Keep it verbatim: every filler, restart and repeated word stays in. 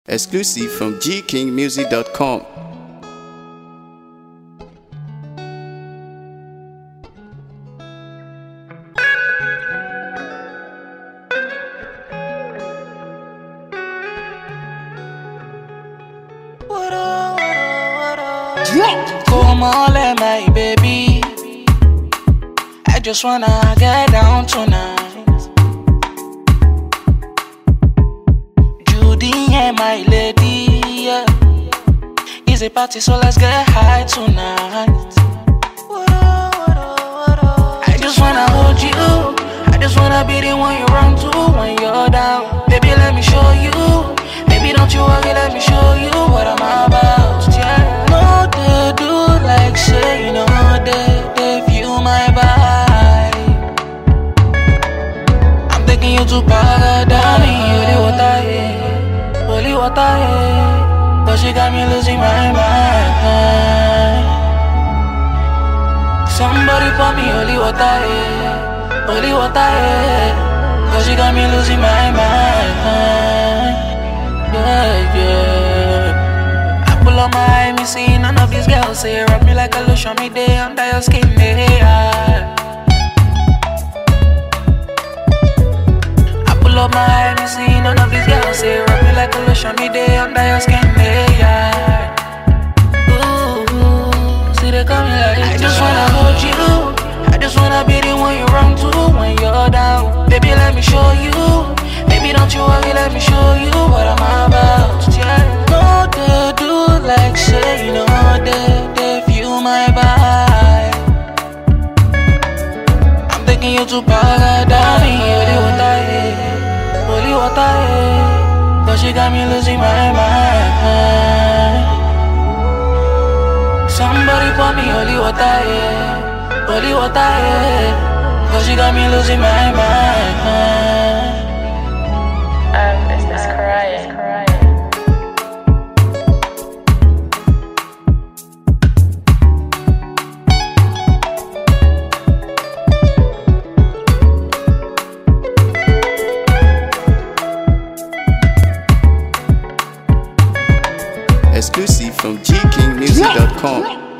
Exclusive from G King Music dot com. Come on, let my baby. I just wanna get down tonight. Judy and my lady, yeah. It's a party, so let's get high tonight. I just wanna hold you. I just wanna be the one you run to when you're down. Baby, let me show you. Baby, don't you worry, let me show you what I'm about. Yeah. No, they do like say, you know, they, they view my vibe. I'm taking you to paradise. Holy water, yeah. Holy water, yeah. Cause she got me losing my mind. Somebody pour me holy water, yeah. Holy water, yeah. Cause she got me losing my mind. Yeah, yeah. I pull on my eye, me see none of these girls say rub me like a lotion, me day under your skin, yeah. I pull up my eye, me see none of these girls say rub me like a lotion, me day under your skin, yeah. Ooh, see they coming like I just wanna hold you. I just wanna be the one you run to when you're down. Baby, let me show you. Baby, don't you worry, let me show you what I'm about. Yeah. No, they do like say, you know, they, they view my vibe. I'm taking you to paradise. Holy water, yeah. Holy water, yeah. Cause she got me losing my mind. Somebody pour me holy water, yeah. Holy water, yeah. Cause she got me losing my mind. Um, this is crying. Exclusive from G King Music dot com.